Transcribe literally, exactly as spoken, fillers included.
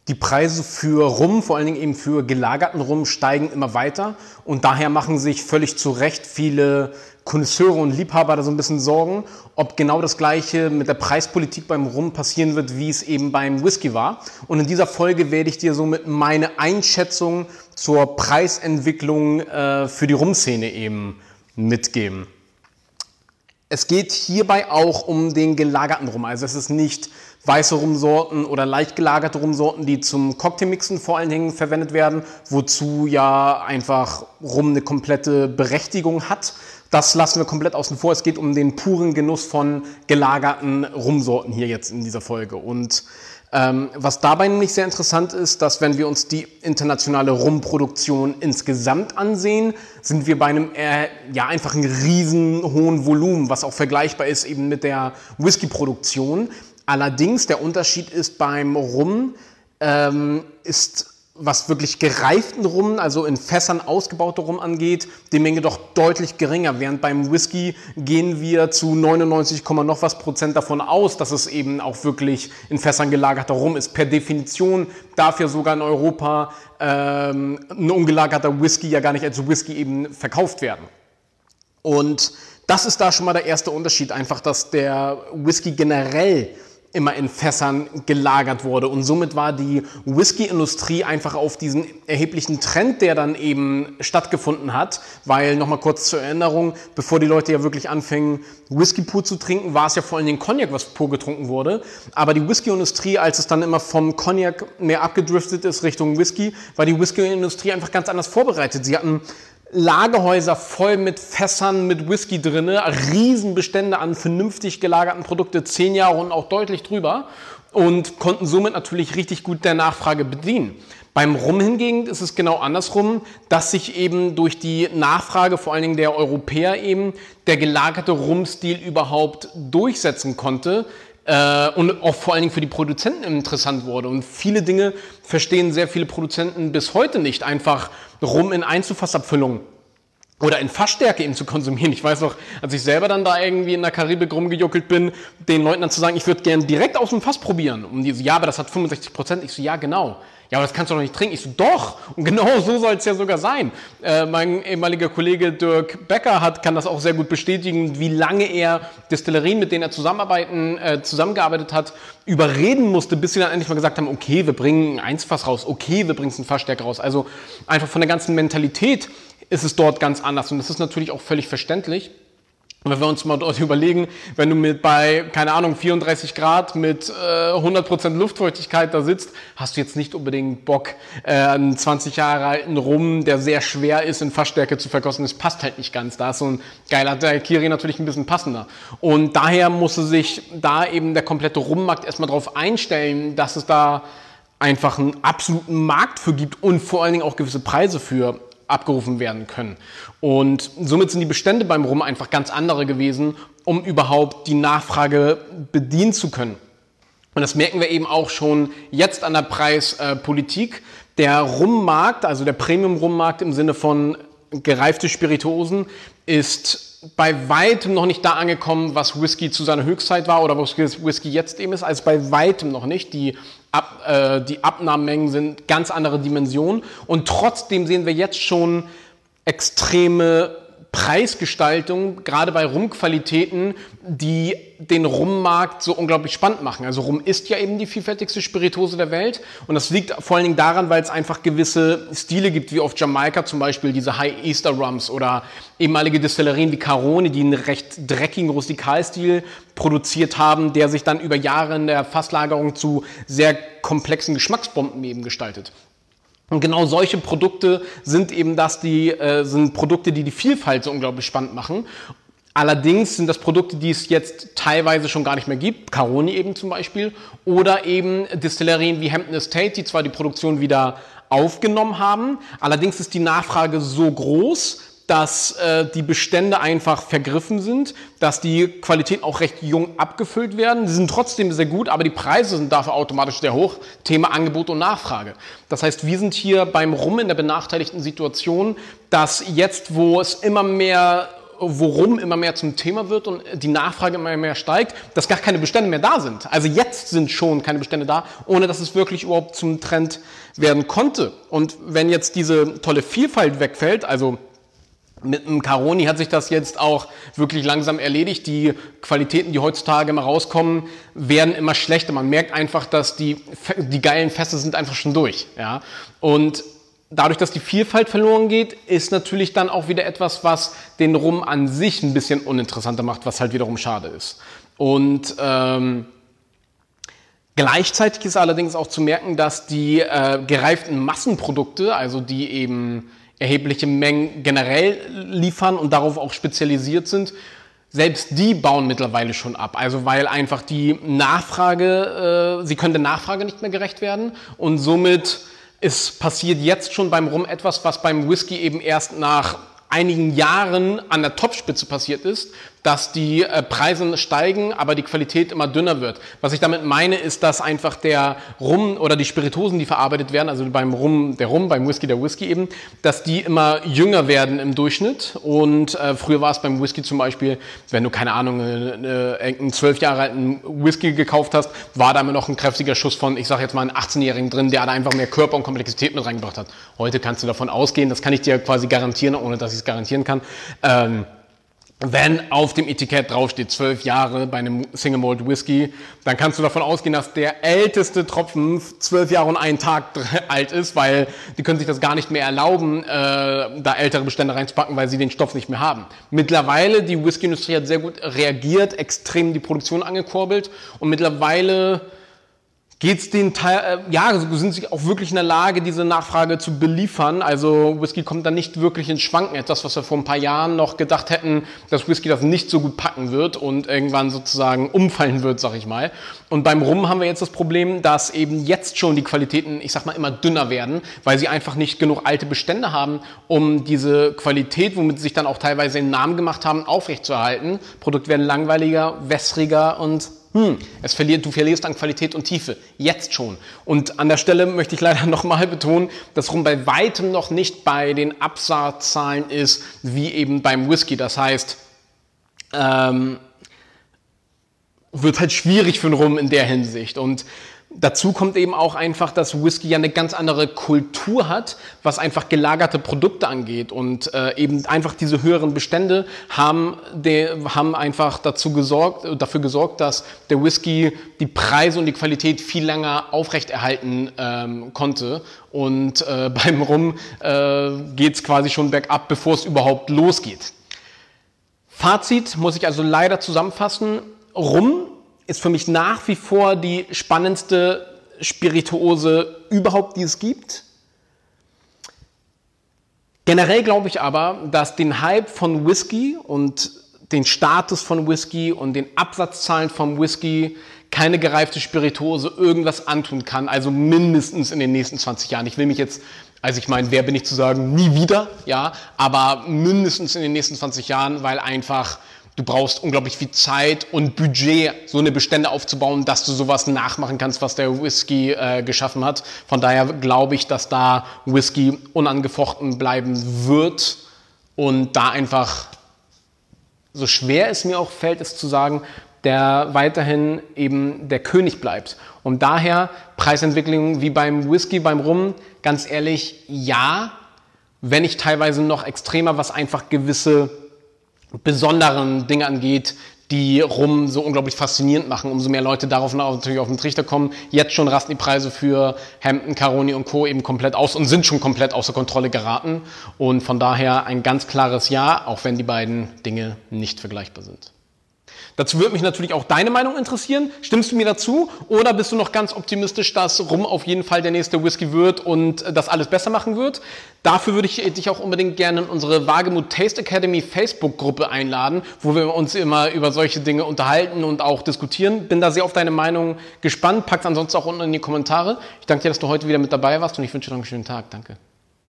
Die Preise für Rum, vor allen Dingen eben für gelagerten Rum, steigen immer weiter und daher machen sich völlig zu Recht viele Konnoisseure und Liebhaber da so ein bisschen Sorgen, ob genau das Gleiche mit der Preispolitik beim Rum passieren wird, wie es eben beim Whisky war. Und in dieser Folge werde ich dir somit meine Einschätzung zur Preisentwicklung äh, für die Rumszene eben mitgeben. Es geht hierbei auch um den gelagerten Rum, also es ist nicht weiße Rumsorten oder leicht gelagerte Rumsorten, die zum Cocktailmixen vor allen Dingen verwendet werden, wozu ja einfach Rum eine komplette Berechtigung hat. Das lassen wir komplett außen vor. Es geht um den puren Genuss von gelagerten Rumsorten hier jetzt in dieser Folge. Und ähm, was dabei nämlich sehr interessant ist, dass wenn wir uns die internationale Rumproduktion insgesamt ansehen, sind wir bei einem äh, ja einfach einen riesen hohen Volumen, was auch vergleichbar ist eben mit der Whisky-Produktion. Allerdings, der Unterschied ist beim Rum, ähm, ist, was wirklich gereiften Rum, also in Fässern ausgebaute Rum angeht, die Menge doch deutlich geringer. Während beim Whisky gehen wir zu neunundneunzig, noch was Prozent davon aus, dass es eben auch wirklich in Fässern gelagerter Rum ist. Per Definition darf ja sogar in Europa ähm, ein ungelagerter Whisky ja gar nicht als Whisky eben verkauft werden. Und das ist da schon mal der erste Unterschied, einfach, dass der Whisky generell immer in Fässern gelagert wurde und somit war die Whisky-Industrie einfach auf diesen erheblichen Trend, der dann eben stattgefunden hat, weil, nochmal kurz zur Erinnerung, bevor die Leute ja wirklich anfingen, Whisky pur zu trinken, war es ja vor allem den Cognac, was pur getrunken wurde, aber die Whisky-Industrie, als es dann immer vom Cognac mehr abgedriftet ist Richtung Whisky, war die Whisky-Industrie einfach ganz anders vorbereitet. Sie hatten Lagerhäuser voll mit Fässern mit Whisky drinne, Riesenbestände an vernünftig gelagerten Produkten, zehn Jahre und auch deutlich drüber und konnten somit natürlich richtig gut der Nachfrage bedienen. Beim Rum hingegen ist es genau andersrum, dass sich eben durch die Nachfrage, vor allen Dingen der Europäer eben, der gelagerte Rumstil überhaupt durchsetzen konnte. Äh, und auch vor allen Dingen für die Produzenten interessant wurde. Und viele Dinge verstehen sehr viele Produzenten bis heute nicht, einfach Rum in Einzelfassabfüllung oder in Fassstärke eben zu konsumieren. Ich weiß noch, als ich selber dann da irgendwie in der Karibik rumgejuckelt bin, den Leuten dann zu sagen, ich würde gerne direkt aus dem Fass probieren. Und die so, ja, aber das hat fünfundsechzig Prozent. Ich so, ja, genau. Ja, aber das kannst du doch nicht trinken. Ich so, doch. Und genau so soll es ja sogar sein. Äh, mein ehemaliger Kollege Dirk Becker hat, kann das auch sehr gut bestätigen, wie lange er Destillerien, mit denen er zusammenarbeiten, äh, zusammengearbeitet hat, überreden musste, bis sie dann endlich mal gesagt haben, okay, wir bringen ein Einzelfass raus, okay, wir bringen einen Fassstärke raus. Also einfach von der ganzen Mentalität ist es dort ganz anders. Und das ist natürlich auch völlig verständlich. Und wenn wir uns mal dort überlegen, wenn du mit bei, keine Ahnung, vierunddreißig Grad mit äh, hundert Prozent Luftfeuchtigkeit da sitzt, hast du jetzt nicht unbedingt Bock, äh, einen zwanzig Jahre alten Rum, der sehr schwer ist, in Fassstärke zu verkosten. Das passt halt nicht ganz. Da ist so ein geiler Daiquiri natürlich ein bisschen passender. Und daher musste sich da eben der komplette Rummarkt erstmal drauf einstellen, dass es da einfach einen absoluten Markt für gibt und vor allen Dingen auch gewisse Preise für abgerufen werden können. Und somit sind die Bestände beim Rum einfach ganz andere gewesen, um überhaupt die Nachfrage bedienen zu können. Und das merken wir eben auch schon jetzt an der Preispolitik. Der Rummarkt, also der Premium-Rummarkt im Sinne von gereifte Spirituosen, ist bei weitem noch nicht da angekommen, was Whisky zu seiner Höchstzeit war oder was Whisky jetzt eben ist, also bei weitem noch nicht. Die, Ab, äh, die Abnahmemengen sind ganz andere Dimensionen und trotzdem sehen wir jetzt schon extreme Preisgestaltung, gerade bei Rumqualitäten, die den Rummarkt so unglaublich spannend machen. Also Rum ist ja eben die vielfältigste Spirituose der Welt und das liegt vor allen Dingen daran, weil es einfach gewisse Stile gibt, wie auf Jamaika zum Beispiel diese High Easter Rums oder ehemalige Destillerien wie Carone, die einen recht dreckigen Rustikalstil produziert haben, der sich dann über Jahre in der Fasslagerung zu sehr komplexen Geschmacksbomben eben gestaltet. Und genau solche Produkte sind eben das, die äh, sind Produkte, die die Vielfalt so unglaublich spannend machen. Allerdings sind das Produkte, die es jetzt teilweise schon gar nicht mehr gibt, Carone eben zum Beispiel, oder eben Destillerien wie Hampton Estate, die zwar die Produktion wieder aufgenommen haben, allerdings ist die Nachfrage so groß, dass äh, die Bestände einfach vergriffen sind, dass die Qualitäten auch recht jung abgefüllt werden. Sie sind trotzdem sehr gut, aber die Preise sind dafür automatisch sehr hoch. Thema Angebot und Nachfrage. Das heißt, wir sind hier beim Rum in der benachteiligten Situation, dass jetzt, wo es immer mehr wo Rum immer mehr zum Thema wird und die Nachfrage immer mehr steigt, dass gar keine Bestände mehr da sind. Also jetzt sind schon keine Bestände da, ohne dass es wirklich überhaupt zum Trend werden konnte. Und wenn jetzt diese tolle Vielfalt wegfällt, also mit dem Caroni hat sich das jetzt auch wirklich langsam erledigt. Die Qualitäten, die heutzutage immer rauskommen, werden immer schlechter. Man merkt einfach, dass die, die geilen Fässer sind einfach schon durch. Ja? Und dadurch, dass die Vielfalt verloren geht, ist natürlich dann auch wieder etwas, was den Rum an sich ein bisschen uninteressanter macht, was halt wiederum schade ist. Und ähm, gleichzeitig ist allerdings auch zu merken, dass die äh, gereiften Massenprodukte, also die eben erhebliche Mengen generell liefern und darauf auch spezialisiert sind, selbst die bauen mittlerweile schon ab. Also weil einfach die Nachfrage, äh, sie können der Nachfrage nicht mehr gerecht werden und somit ist passiert jetzt schon beim Rum etwas, was beim Whisky eben erst nach einigen Jahren an der Topspitze passiert ist, dass die äh, Preise steigen, aber die Qualität immer dünner wird. Was ich damit meine, ist, dass einfach der Rum oder die Spiritosen, die verarbeitet werden, also beim Rum der Rum, beim Whisky der Whisky eben, dass die immer jünger werden im Durchschnitt. Und äh, früher war es beim Whisky zum Beispiel, wenn du, keine Ahnung, äh, einen zwölf Jahre alten Whisky gekauft hast, war da immer noch ein kräftiger Schuss von, ich sage jetzt mal, einen achtzehnjährigen drin, der da einfach mehr Körper und Komplexität mit reingebracht hat. Heute kannst du davon ausgehen, das kann ich dir quasi garantieren, ohne dass ich es garantieren kann, ähm, wenn auf dem Etikett draufsteht zwölf Jahre bei einem Single Malt Whisky, dann kannst du davon ausgehen, dass der älteste Tropfen zwölf Jahre und einen Tag alt ist, weil die können sich das gar nicht mehr erlauben, äh, da ältere Bestände reinzupacken, weil sie den Stoff nicht mehr haben. Mittlerweile, die Whiskyindustrie hat sehr gut reagiert, extrem die Produktion angekurbelt und mittlerweile geht's den Teil, äh, ja, sind sie auch wirklich in der Lage, diese Nachfrage zu beliefern. Also Whisky kommt da nicht wirklich ins Schwanken. Etwas, was wir vor ein paar Jahren noch gedacht hätten, dass Whisky das nicht so gut packen wird und irgendwann sozusagen umfallen wird, sag ich mal. Und beim Rum haben wir jetzt das Problem, dass eben jetzt schon die Qualitäten, ich sag mal, immer dünner werden, weil sie einfach nicht genug alte Bestände haben, um diese Qualität, womit sie sich dann auch teilweise den Namen gemacht haben, aufrechtzuerhalten. Produkte werden langweiliger, wässriger und Hm, es verliert, du verlierst an Qualität und Tiefe, jetzt schon. Und an der Stelle möchte ich leider nochmal betonen, dass Rum bei weitem noch nicht bei den Absatzzahlen ist, wie eben beim Whisky. Das heißt, ähm, wird halt schwierig für den Rum in der Hinsicht. Und dazu kommt eben auch einfach, dass Whisky ja eine ganz andere Kultur hat, was einfach gelagerte Produkte angeht. Und äh, eben einfach diese höheren Bestände haben, de, haben einfach dazu gesorgt, dafür gesorgt, dass der Whisky die Preise und die Qualität viel länger aufrechterhalten ähm, konnte. Und äh, beim Rum äh, geht es quasi schon bergab, bevor es überhaupt losgeht. Fazit muss ich also leider zusammenfassen. Rum ist für mich nach wie vor die spannendste Spirituose überhaupt, die es gibt. Generell glaube ich aber, dass den Hype von Whisky und den Status von Whisky und den Absatzzahlen vom Whisky keine gereifte Spirituose irgendwas antun kann, also mindestens in den nächsten zwanzig Jahren. Ich will mich jetzt, also ich meine, wer bin ich zu sagen, nie wieder, ja, aber mindestens in den nächsten zwanzig Jahren, weil einfach du brauchst unglaublich viel Zeit und Budget, so eine Bestände aufzubauen, dass du sowas nachmachen kannst, was der Whisky äh, geschaffen hat. Von daher glaube ich, dass da Whisky unangefochten bleiben wird und da einfach, so schwer es mir auch fällt, es zu sagen, der weiterhin eben der König bleibt. Und daher Preisentwicklung wie beim Whisky, beim Rum, ganz ehrlich, ja, wenn nicht teilweise noch extremer, was einfach gewisse besonderen Dinge angeht, die Rum so unglaublich faszinierend machen. Umso mehr Leute darauf natürlich auf den Trichter kommen. Jetzt schon rasten die Preise für Hampton, Caroni und Co. eben komplett aus und sind schon komplett außer Kontrolle geraten. Und von daher ein ganz klares Ja, auch wenn die beiden Dinge nicht vergleichbar sind. Dazu würde mich natürlich auch deine Meinung interessieren. Stimmst du mir dazu oder bist du noch ganz optimistisch, dass Rum auf jeden Fall der nächste Whisky wird und das alles besser machen wird? Dafür würde ich dich auch unbedingt gerne in unsere Wagemut Taste Academy Facebook-Gruppe einladen, wo wir uns immer über solche Dinge unterhalten und auch diskutieren. Bin da sehr auf deine Meinung gespannt. Pack's ansonsten auch unten in die Kommentare. Ich danke dir, dass du heute wieder mit dabei warst und ich wünsche dir noch einen schönen Tag. Danke.